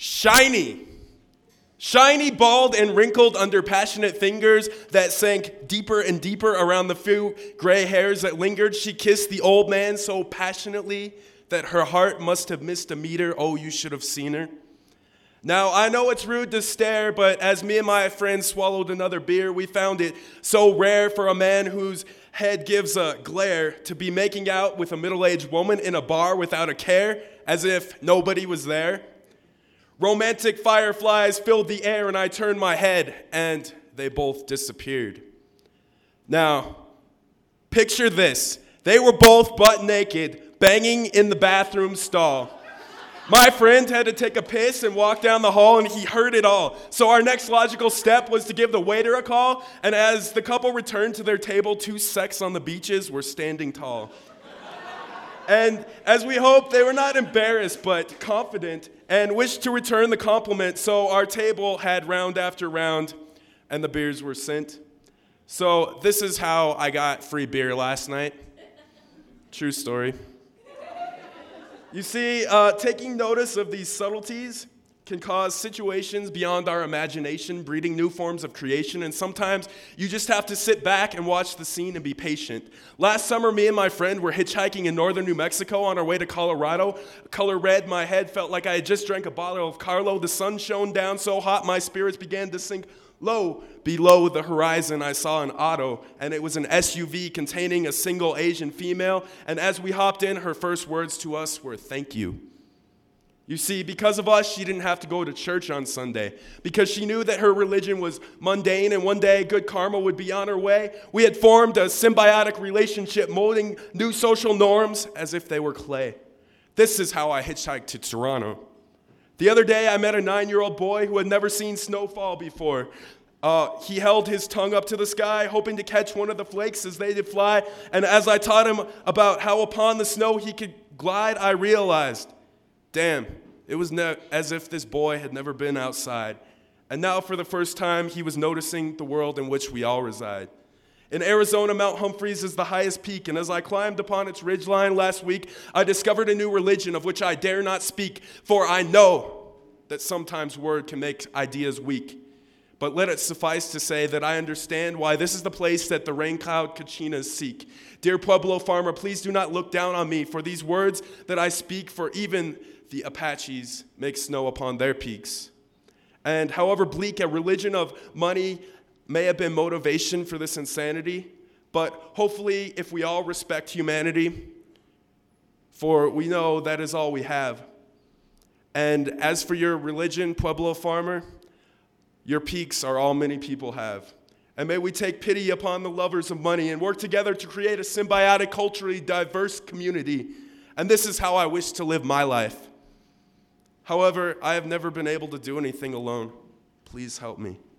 Shiny. Shiny, bald, and wrinkled under passionate fingers that sank deeper and deeper around the few gray hairs that lingered, she kissed the old man so passionately that her heart must have missed a meter. Oh, you should have seen her. Now, I know it's rude to stare, but as me and my friend swallowed another beer, we found it so rare for a man whose head gives a glare to be making out with a middle-aged woman in a bar without a care, as if nobody was there. Romantic fireflies filled the air, and I turned my head, and they both disappeared. Now, picture this. They were both butt naked, banging in the bathroom stall. My friend had to take a piss and walk down the hall, and he heard it all. So our next logical step was to give the waiter a call, and as the couple returned to their table, two sex on the beaches were standing tall. And as we hoped, they were not embarrassed, but confident, and wished to return the compliment, so our table had round after round, and the beers were sent. So this is how I got free beer last night. True story. You see, taking notice of these subtleties can cause situations beyond our imagination, breeding new forms of creation, and sometimes you just have to sit back and watch the scene and be patient. Last summer, me and my friend were hitchhiking in northern New Mexico on our way to Colorado. Color red, my head felt like I had just drank a bottle of Carlo. The sun shone down so hot, my spirits began to sink low. Below the horizon, I saw an auto, and it was an SUV containing a single Asian female, and as we hopped in, her first words to us were, "Thank you." You see, because of us, she didn't have to go to church on Sunday. Because she knew that her religion was mundane and one day good karma would be on her way, we had formed a symbiotic relationship, molding new social norms as if they were clay. This is how I hitchhiked to Toronto. The other day, I met a 9-year-old boy who had never seen snowfall before. He held his tongue up to the sky, hoping to catch one of the flakes as they did fly. And as I taught him about how upon the snow he could glide, I realized, damn, it was as if this boy had never been outside. And now for the first time, he was noticing the world in which we all reside. In Arizona, Mount Humphreys is the highest peak, and as I climbed upon its ridgeline last week, I discovered a new religion of which I dare not speak, for I know that sometimes word can make ideas weak. But let it suffice to say that I understand why this is the place that the rain cloud kachinas seek. Dear Pueblo farmer, please do not look down on me, for these words that I speak, for even the Apaches make snow upon their peaks. And however bleak a religion of money may have been motivation for this insanity, but hopefully if we all respect humanity, for we know that is all we have. And as for your religion, Pueblo farmer, your peaks are all many people have. And may we take pity upon the lovers of money and work together to create a symbiotic, culturally diverse community. And this is how I wish to live my life. However, I have never been able to do anything alone. Please help me.